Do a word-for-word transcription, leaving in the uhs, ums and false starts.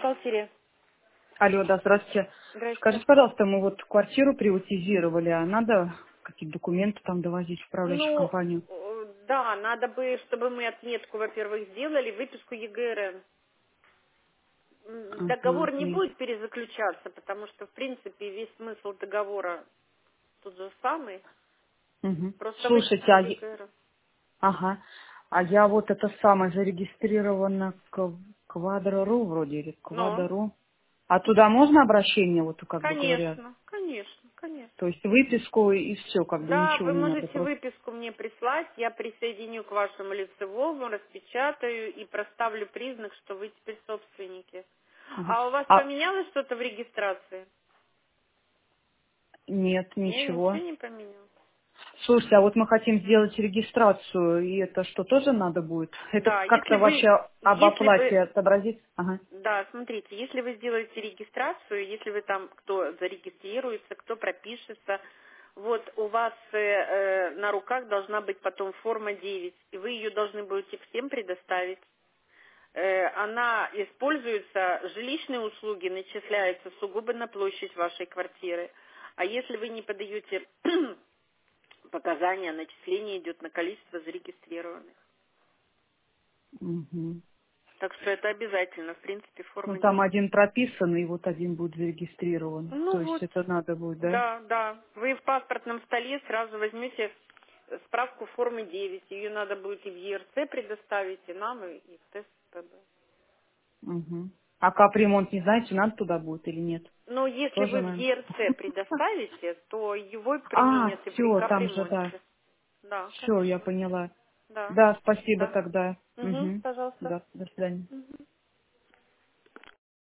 бухгалтерия. Алло, да, здравствуйте. Здрасте. Скажите, пожалуйста, мы вот квартиру приватизировали, а надо какие-то документы там довозить в управляющую Ну, компанию? э, да, надо бы, чтобы мы отметку, во-первых, сделали, выписку ЕГРН. М, Ага, Договор не нет. будет перезаключаться, потому что, в принципе, весь смысл договора тот же самый. Мгм. Просто Слушайте, выписка а, я- ЕГРН. ага, а я вот это самое зарегистрирована к Квадро.ру вроде или Ну, Квадро. А туда можно обращение, вот как бы говоря? конечно, конечно, конечно. То есть выписку и все, как бы Да, ничего вы не надо можете просто. выписку мне прислать, я присоединю к вашему лицевому, распечатаю и проставлю признак, что вы теперь собственники. Ага. А у вас А поменялось что-то в регистрации? нет, Не, ничего. ничего не поменялось. Слушайте, а вот мы хотим сделать регистрацию, и это что, тоже надо будет? Это Да, если как-то вы, вообще об если оплате вы, отобразить? Ага. да, смотрите, если вы сделаете регистрацию, если вы там, кто зарегистрируется, кто пропишется, вот у вас э, э, на руках должна быть потом форма девять, и вы ее должны будете всем предоставить. Э, она используется, жилищные услуги начисляются сугубо на площадь вашей квартиры. А если вы не подаете показания, начисление идет на количество зарегистрированных. Мгм. Так что это обязательно, в принципе, Ну, форма там девять. один прописан, и вот один будет зарегистрирован. Ну То есть вот, это надо будет, да? да, да. Вы в паспортном столе сразу возьмете справку формы девять. Ее надо будет и в ЕРЦ предоставить, и нам, и и в ТСПБ. Угу. А капремонт, не знаете, надо туда будет или нет? Но если Тоже, вы в наверное. ЕРЦ предоставите, то его А, применят и при все, там же, да. капремонте. Да, Все, я конечно. поняла. Да, Да, спасибо да. тогда. Угу, Угу. пожалуйста. Да, до свидания. Мгм.